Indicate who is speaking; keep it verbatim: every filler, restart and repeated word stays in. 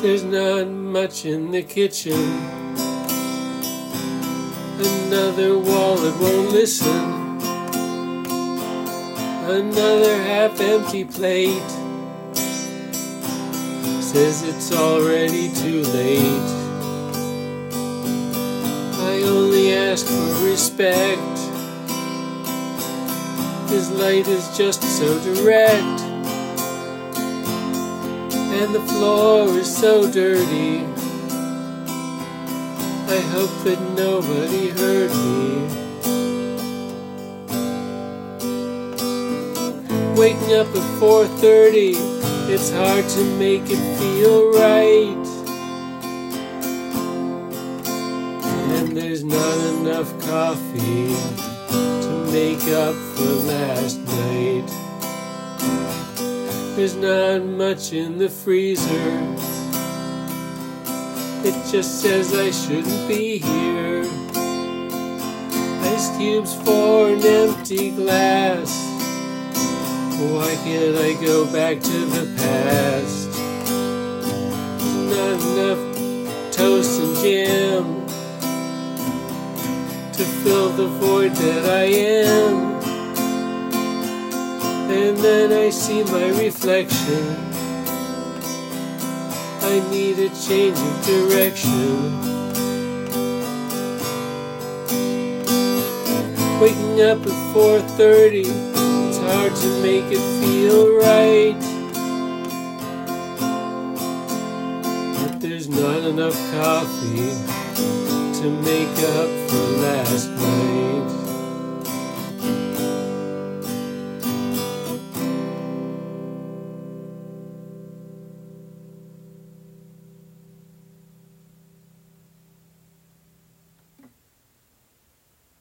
Speaker 1: There's not much in the kitchen. Another wall that won't listen. Another half-empty plate says it's already too late. I only ask for respect. His light is just so direct, and the floor is so dirty. I hope that nobody heard me. Waking up at four thirty, it's hard to make it feel right. And there's not enough coffee to make up for last night. There's not much in the freezer. It just says I shouldn't be here. Ice cubes for an empty glass. Why can't I go back to the past? There's not enough toast and jam to fill the void that I am. And then I see my reflection. I need a change of direction. Waking up at four thirty, it's hard to make it feel right. But there's not enough coffee to make up for last night.